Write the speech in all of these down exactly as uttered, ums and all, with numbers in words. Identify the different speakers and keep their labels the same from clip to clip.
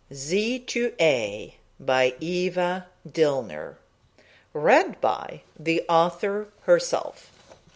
Speaker 1: Z to A by Eva Dillner. Read by the author herself.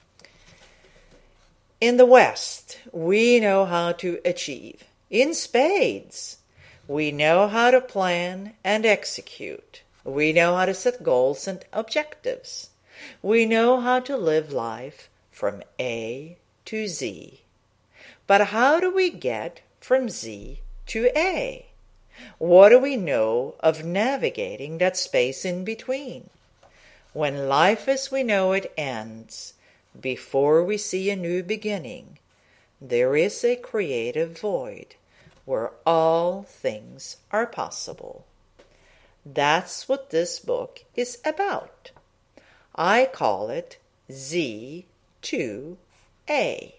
Speaker 1: In the West, we know how to achieve. In spades. We know how to plan and execute. We know how to set goals and objectives. We know how to live life from A to Z. But how do we get from Z to A? What do we know of navigating that space in between? When life as we know it ends, before we see a new beginning, there is a creative void where all things are possible. That's what this book is about. I call it Z to A.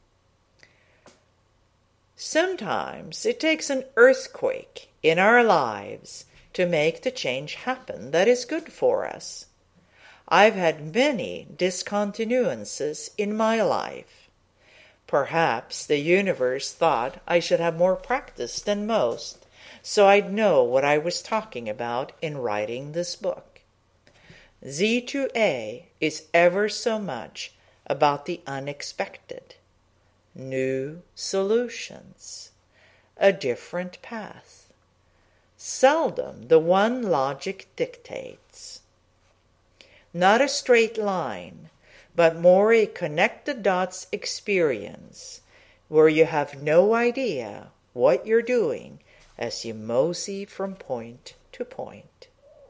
Speaker 1: Sometimes it takes an earthquake in our lives to make the change happen that is good for us. I've had many discontinuances in my life. Perhaps the universe thought I should have more practice than most, so I'd know what I was talking about in writing this book. Z to A is ever so much about the unexpected. New solutions, a different path. Seldom the one logic dictates. Not a straight line, but more a connected dots experience where you have no idea what you're doing as you mosey from point to point.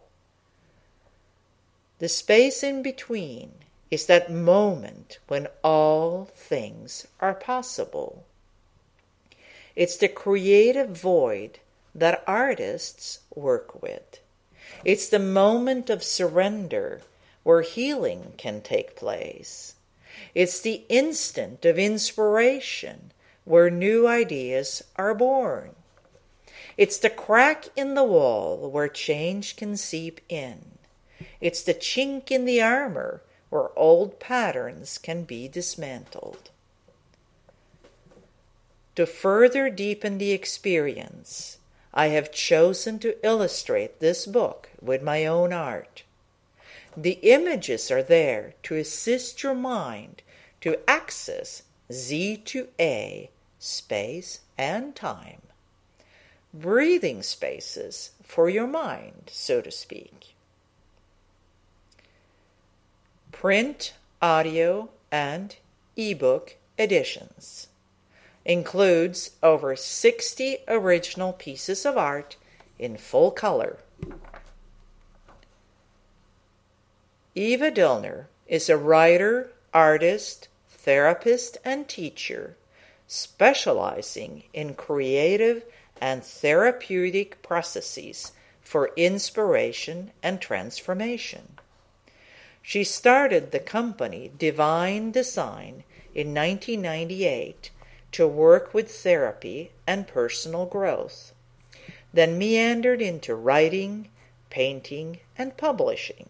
Speaker 1: The space in between is that moment when all things are possible. It's the creative void that artists work with. It's the moment of surrender where healing can take place. It's the instant of inspiration where new ideas are born. It's the crack in the wall where change can seep in. It's the chink in the armor where old patterns can be dismantled. To further deepen the experience, I have chosen to illustrate this book with my own art. The images are there to assist your mind to access Z to A, space and time. Breathing spaces for your mind, so to speak. Print, audio, and ebook editions. Includes over sixty original pieces of art in full color. Eva Dillner is a writer, artist, therapist, and teacher specializing in creative and therapeutic processes for inspiration and transformation. She started the company Divine Design in nineteen ninety-eight to work with therapy and personal growth, then meandered into writing, painting, and publishing.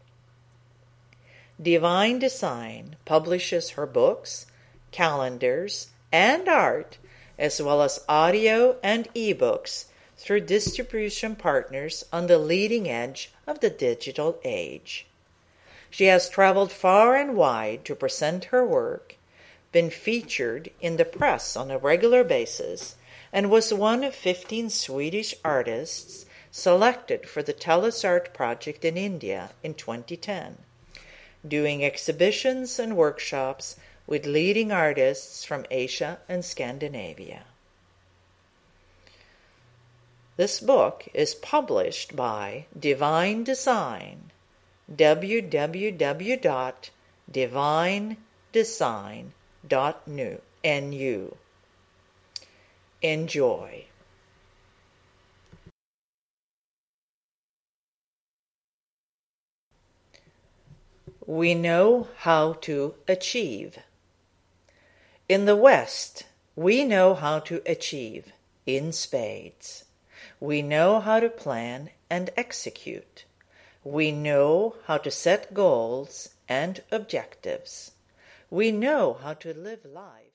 Speaker 1: Divine Design publishes her books, calendars, and art, as well as audio and ebooks through distribution partners on the leading edge of the digital age. She has traveled far and wide to present her work, been featured in the press on a regular basis, and was one of fifteen Swedish artists selected for the Tellus Art Project in India in twenty ten, doing exhibitions and workshops with leading artists from Asia and Scandinavia. This book is published by Divine Design, w w w dot divine design dot n u. Enjoy. We know how to achieve. In the West, we know how to achieve in spades. We know how to plan and execute. We know how to set goals and objectives. We know how to live life